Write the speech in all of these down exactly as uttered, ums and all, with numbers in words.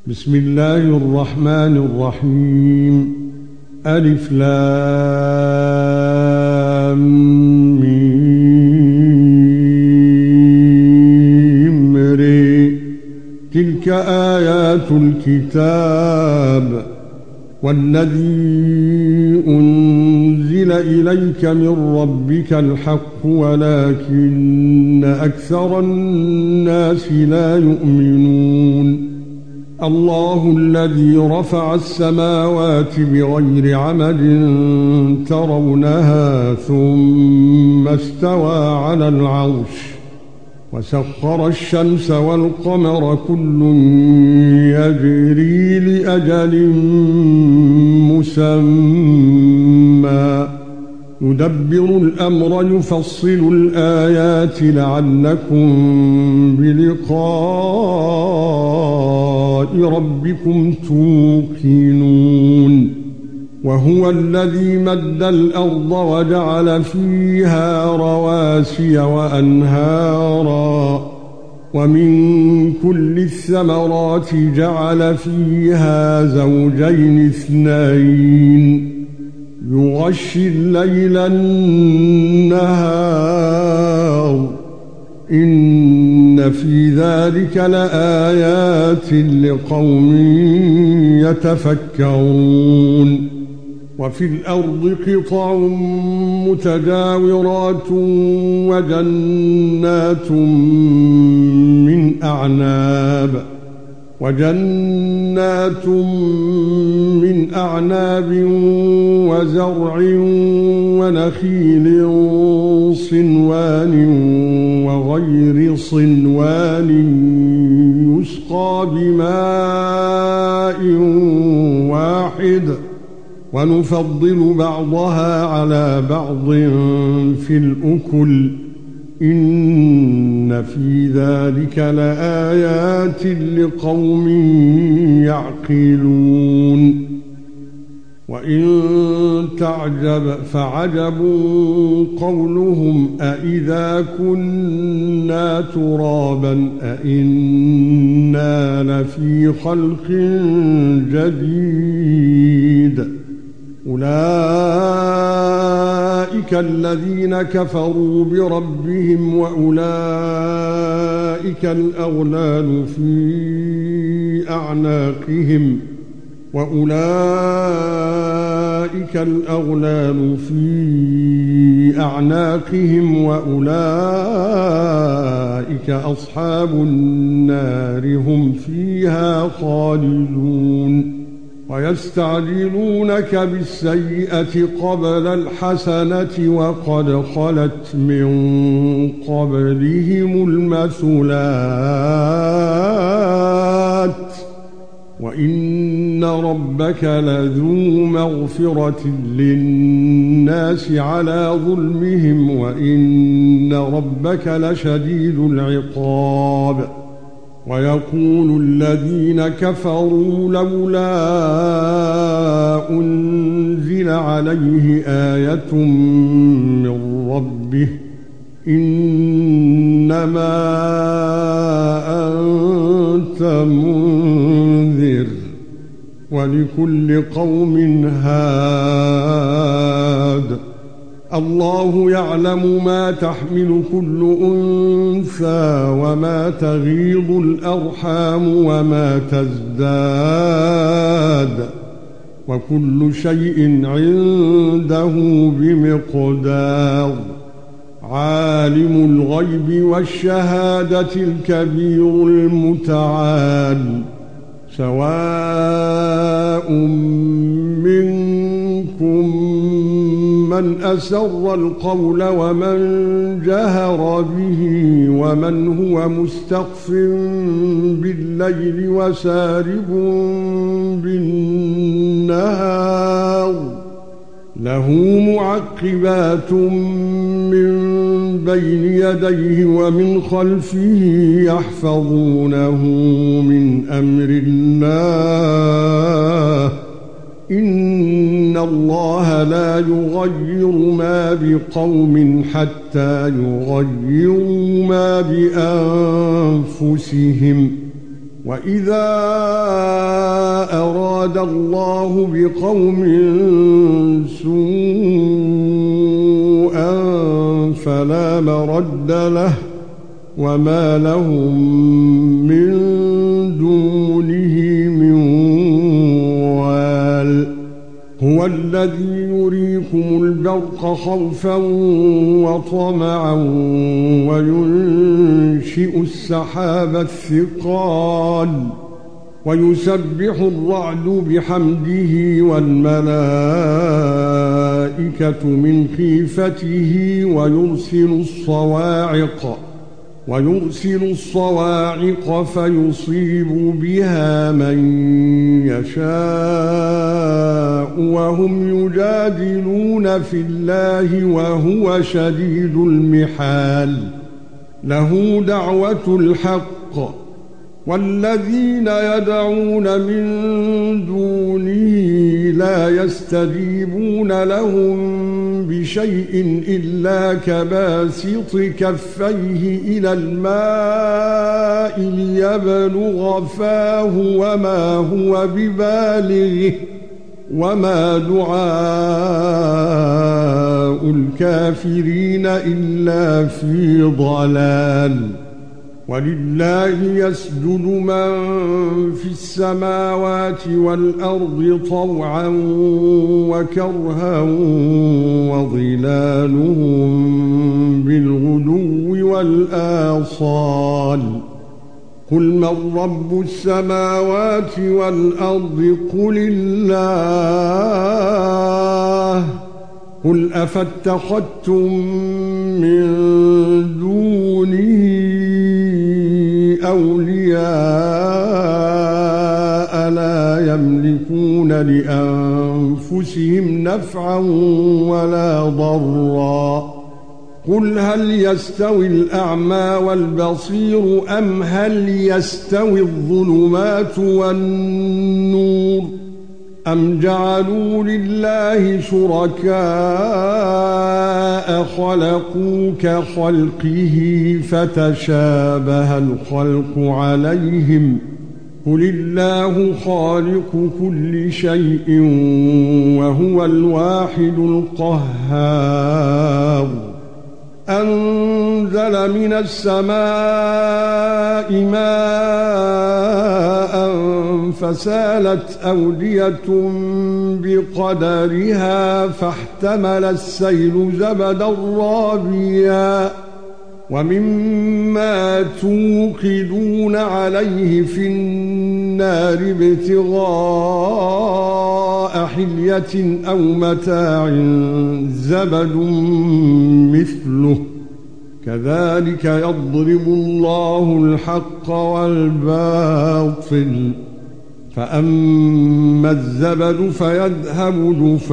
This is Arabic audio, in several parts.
بسم الله الرحمن الرحيم. ألف لام ميم ري. تلك آيات الكتاب والذي أنزل إليك من ربك الحق ولكن أكثر الناس لا يؤمنون. الله الذي رفع السماوات بغير عمد ترونها ثم استوى على العرش وسخر الشمس والقمر كل يجري لأجل مسمى يدبر الأمر يفصل الآيات لعلكم بلقاء ربكم توقنون. وهو الذي مد الأرض وجعل فيها رواسي وأنهارا ومن كل الثمرات جعل فيها زوجين اثنين يغشي الليل النهار إن في ذلك لآيات لقوم يتفكرون. وفي الأرض قطع متجاورات وجنات من أعناب وجنات من أعناب وزرع ونخيل صنوان وغير صنوان يسقى بماء واحد ونفضل بعضها على بعض في الأكل إن في ذلك لآيات لقوم يعقلون. وإن تعجب فعجب قولهم أإذا كنا ترابا أإنا لفي خلق جديد. أولئك الذين كفروا بربهم وأولئك الأغلال في أعناقهم وأولئك الأغلال في أعناقهم وأولئك أصحاب النار هم فيها خالدون. ويستعجلونك بالسيئة قبل الحسنة وقد خلت من قبلهم المثلات وإن ربك لذو مغفرة للناس على ظلمهم وإن ربك لشديد العقاب. ويقول الذين كفروا لولا أنزل عليه آية من ربه إنما أنت منذر ولكل قوم هاد. الله يعلم ما تحمل كل أنثى وما تغيض الأرحام وما تزداد وكل شيء عنده بمقدار. عالم الغيب والشهادة الكبير المتعال. سواء منكم من أسر القول ومن جهر به ومن هو مستخف بالليل وسارب بالنهار له معقبات من بين يديه ومن خلفه يحفظونه من أمر الله إن الله لا يغير ما بقوم حتى يغيروا ما بأنفسهم وإذا أراد الله بقوم سوءا فلا مرد له وما لهم من دونه من وال هو الذي يريكم البرق خوفا وطمعا وينشئ السحاب الثقال ويسبح الرعد بحمده والملائكة من خيفته ويرسل الصواعق ويرسل الصواعق فيصيب بها من يشاء وهم يجادلون في الله وهو شديد المحال له دعوة الحق والذين يدعون من دونه لا يستجيبون لهم بشيء إلا كباسط كفيه إلى الماء ليبلغ فاه وما هو ببالغه وما دعاء الكافرين إلا في ضلال ولله يسجد من في السماوات والأرض طوعا وكرها وظلالهم بالغدو والآصال قل من رب السماوات والأرض قل الله قل أفاتخذتم من دونه أولياء لا يملكون لأنفسهم نفعا ولا ضرا قل هل يستوي الأعمى والبصير أم هل يستوي الظلمات والنور أم جعلوا لله شركاء خلقوا كخلقه فتشابه الخلق عليهم قل الله خالق كل شيء وهو الواحد القهار أنزل من السماء ماء فسالت أودية بقدرها فاحتمل السيل زبدا رابيا ومما توقدون عليه في النار ابتغاء حلية أو متاع زبد مثله كذلك يضرب الله الحق والباطل فأما الزبد فيذهب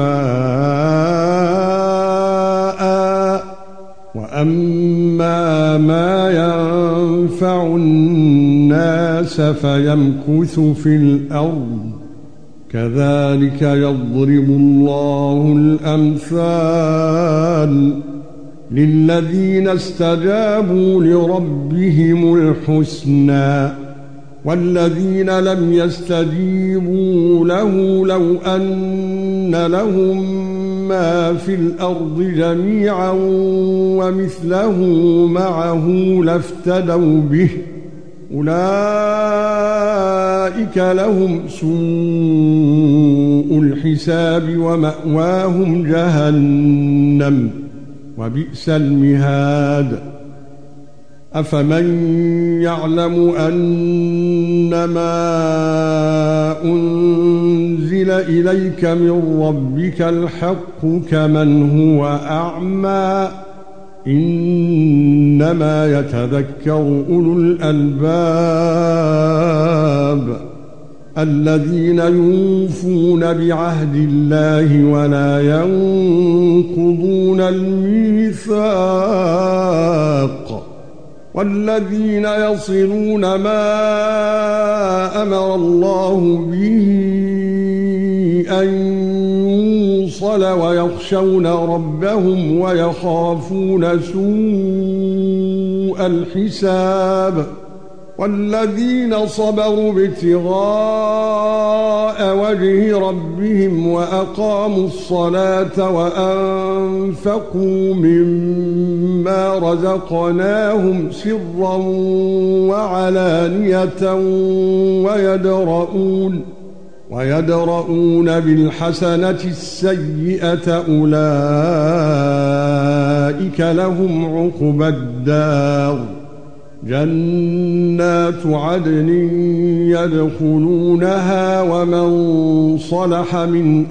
جفاء وأما ما ينفع الناس فيمكث في الأرض كذلك يضرب الله الأمثال للذين استجابوا لربهم الحسنى والذين لم يستجيبوا له لو أن لهم ما في الأرض جميعا ومثله معه لافتدوا به أولئك لهم سوء الحساب ومأواهم جهنم وبئس المهاد أفمن يعلم أنما أنزل إليك من ربك الحق كمن هو أعمى إنما يتذكر أولو الألباب الذين يوفون بعهد الله ولا ينقضون الميثاق والذين يصلون ما أمر الله به أن يوصل ويخشون ربهم ويخافون سوء الحساب والذين صبروا ابتغاء وجه ربهم وأقاموا الصلاة وأنفقوا مما رزقناهم سرا وعلانية ويدرؤون ويدرؤون بالحسنة السيئة أولئك لهم عقبى الدار جنات عدن يدخلونها ومن صلح من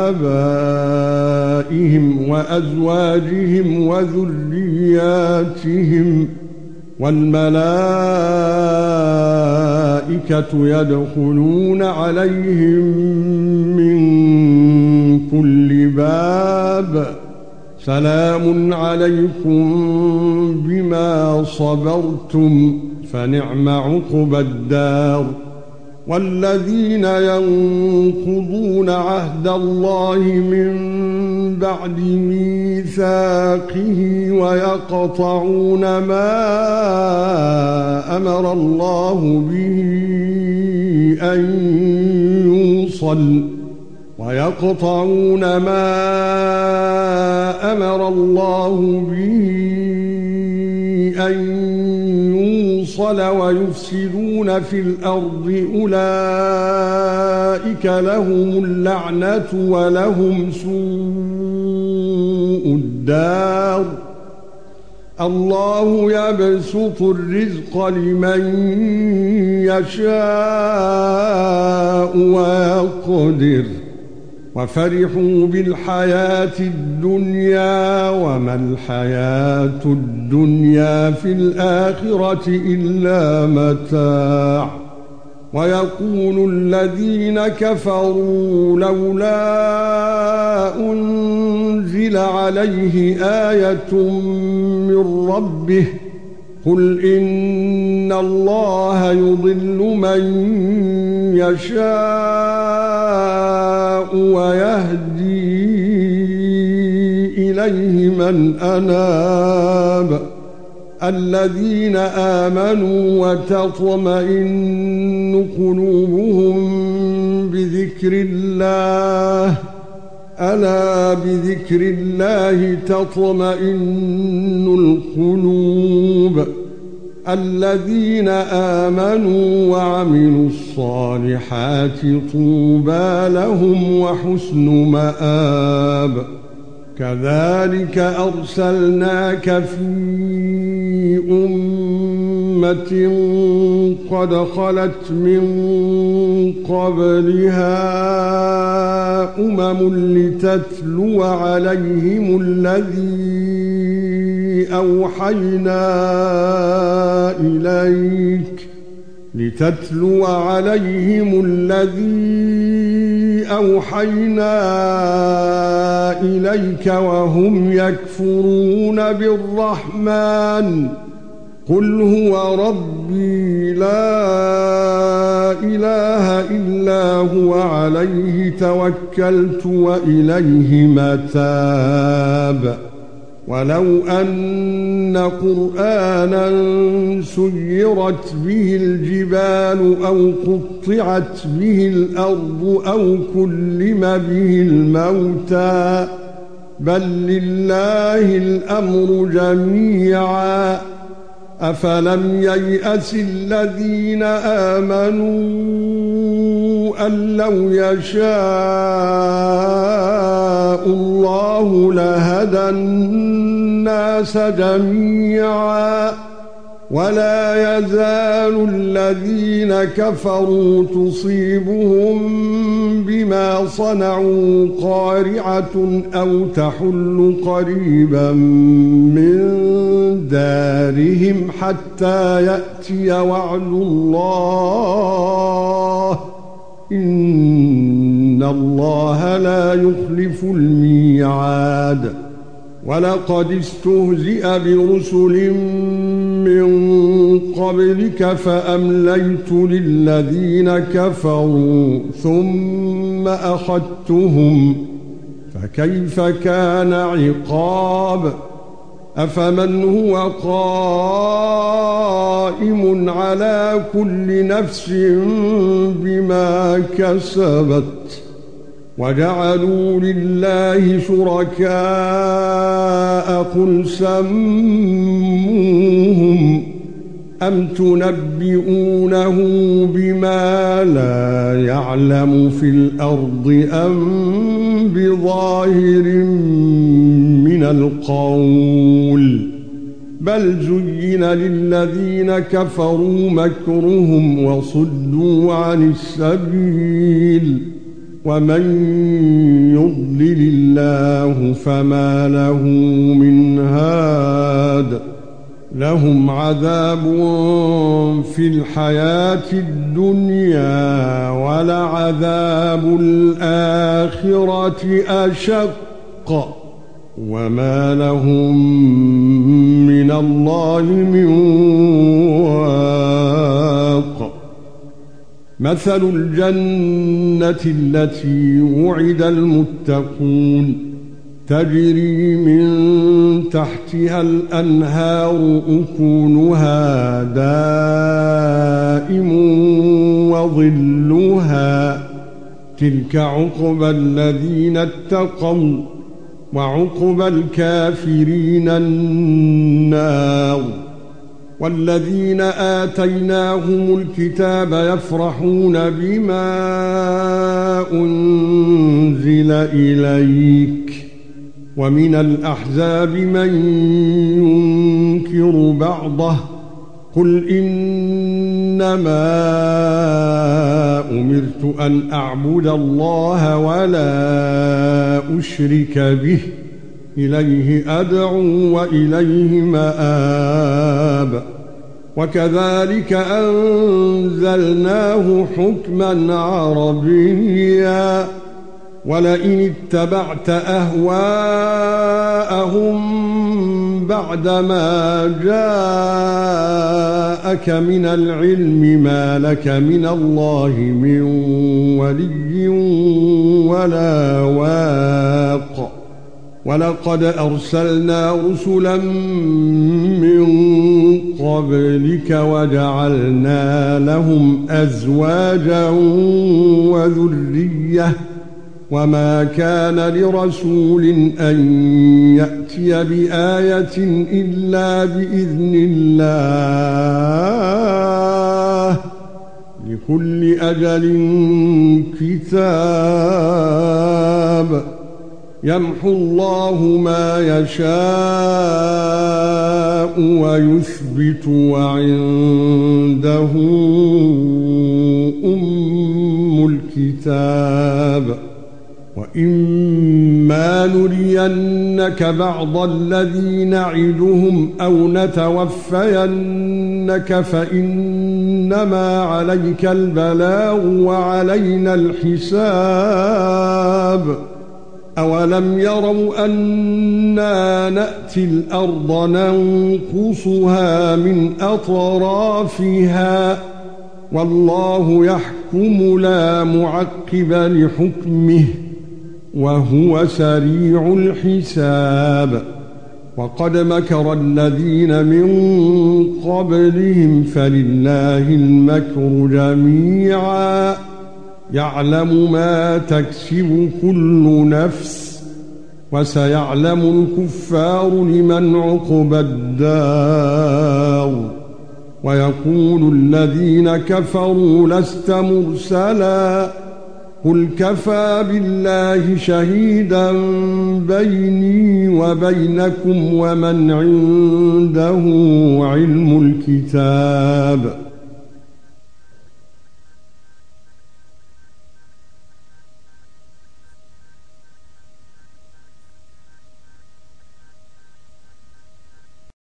آبائهم وأزواجهم وذرياتهم والملائكة يدخلون عليهم من كل باب سلام عليكم بما صبرتم فنعم عقبى الدار والذين ينقضون عهد الله من بعد ميثاقه ويقطعون ما أمر الله به أن يوصل ويقطعون ما أمر الله به أن يوصل ويفسدون في الأرض أولئك لهم اللعنة ولهم سوء الدار الله يبسط الرزق لمن يشاء ويقدر وفرحوا بالحياة الدنيا وما الحياة الدنيا في الآخرة إلا متاع ويقول الذين كفروا لولا أنزل عليه آية من ربه قل إن الله يضل من يشاء ويهدي إليه من أناب الذين آمنوا وتطمئن قلوبهم بذكر الله ألا بذكر الله تطمئن القلوب الذين آمنوا وعملوا الصالحات طوبى لهم وحسن مآب كذلك أرسلناك في أمة قد خلت من قبلها أمم لتتلو عليهم الذي أوحينا إليك لتتلو عليهم الذي أوحينا إليك وهم يكفرون بالرحمن قل هو ربي لا إله إلا هو عليه توكلت وإليه متاب ولو أن قرآنا سيرت به الجبال أو قطعت به الأرض أو كلم به الموتى بل لله الأمر جميعا أفلم ييأس الذين آمنوا أن لو يشاء الله لهدى الناس جميعا ولا يزال الذين كفروا تصيبهم بما صنعوا قارعة أو تحل قريبا من دارهم حتى يأتي وعد الله إن الله لا يخلف الميعاد ولقد استهزئ برسل من قبلك فأمليت للذين كفروا ثم أخذتهم فكيف كان عقاب أفمن هو قائم على كل نفس بما كسبت وجعلوا لله شركاء قل سموهم أم تنبئونه بما لا يعلم في الأرض أم بظاهر من القول بل زين للذين كفروا مكرهم وصدوا عن السبيل ومن يضلل الله فما له من هاد لهم عذاب في الحياة الدنيا ولعذاب الآخرة أشق وما لهم من الله من واق مثل الجنة التي وعد المتقون تجري من تحتها الأنهار أكلها دائم وظلها تلك عقبى الذين اتقوا وعقبى الكافرين النار والذين آتيناهم الكتاب يفرحون بما أنزل إليك ومن الأحزاب من ينكر بعضه قل إنما أمرت أن أعبد الله ولا أشرك به إليه أدعو وإليه مآب وكذلك أنزلناه حكما عربيا ولئن اتبعت أهواءهم بعدما جاءك من العلم ما لك من الله من ولي ولا واق ولقد أرسلنا رسلا من قبلك وجعلنا لهم أزواجا وذرية وما كان لرسول أن يأتي بآية إلا بإذن الله لكل أجل كتاب يمحو الله ما يشاء ويثبت وعنده أم الكتاب وإما نرينك بعض الذي نعدهم أو نتوفينك فإنما عليك البلاغ وعلينا الحساب أولم يروا أنا نأتي الأرض ننقصها من أطرافها والله يحكم لا معقب لحكمه وهو سريع الحساب وقد مكر الذين من قبلهم فلله المكر جميعا يعلم ما تكسب كل نفس وسيعلم الكفار لمن عقبى الدار ويقول الذين كفروا لست مرسلا قل كفى بالله شهيدا بيني وبينكم ومن عنده علم الكتاب